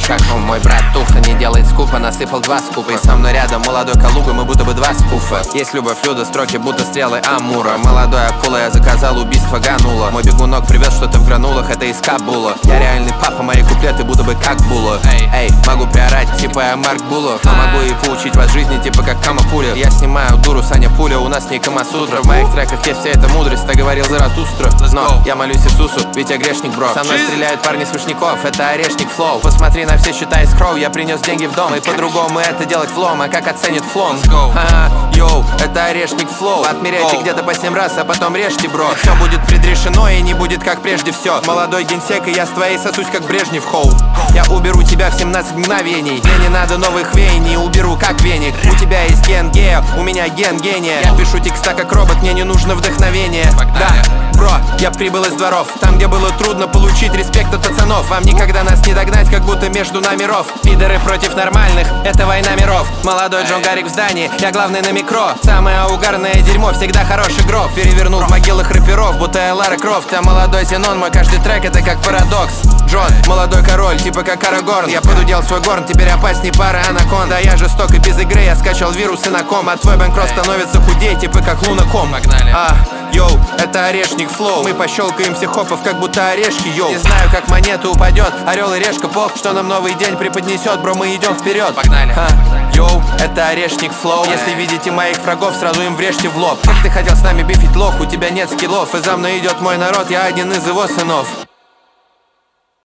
шаг. Мой брат Туха не делает скупа, насыпал 2 скупа. И со мной рядом молодой Калуга, мы будто бы 2 скуфа. Есть любовь, Люда, строки будто стрелы Амура. Молодой акула, я заказал убийство Ганула. Мой бегунок привез что-то в гранулах, это из Кабула. Я реальный папа, мои куплеты будто бы как Була. Эй, могу приорать, типа я Марк Булов. Но могу и поучить вас жизни, типа как Камапуля. Я снимаю дуру, Саня Пуля, у нас не Камасутра. В моих треках есть вся эта мудрость, так говорил Заратустра. Но я молюсь Иисусу, ведь я грешник, бро. Со мной стреляют парни с Вышняков, это орешник флоу. Посмотри на все счета из кроу, я принес деньги в дом. И по-другому это делать флом, а как оценит флон? Йоу, это орешник флоу. Отмеряйте где-то по 7 раз, а потом режьте, бро. Все будет предрешено и не будет как прежде все. Молодой генсек, и я с твоей сосусь как Брежнев, хоу. Я уберу тебя в 17 мгновений. Мне не надо новых веяний, уберу как веник. У тебя есть ген гея, у меня ген гения. Я пишу текста как робот, мне не нужно вдохновение. Да, бро, я прибыл из дворов, там, где было трудно получить респект от пацанов. Вам никогда нас не догнать, как будто между нами ров. Пидоры против нормальных, это война миров. Молодой Джон Гарик в здании, я главный на микро. Самое угарное дерьмо, всегда хороший гроб. Перевернул в могилах рэперов, будто я Лара Крофт. А молодой Зенон, мой каждый трек это как парадокс. Джон, молодой король, типа как Арагорн. Я подудел свой горн, теперь опасней пары анакон. Да я жесток и без игры, я скачал вирусы на ком. А твой банкрот становится худей, типа как Лунаком. Погнали. Йоу, это орешник флоу. Мы пощелкаем всех хопов, как будто орешки, йоу. Не знаю, как монета упадет, орел и решка пop. Что нам новый день преподнесет, бро, мы идем вперед. Погнали. Йоу, это орешник флоу. Если видите моих врагов, сразу им врежьте в лоб. Как ты хотел с нами бифить лох, у тебя нет скиллов. И за мной идет мой народ, я один из его сынов.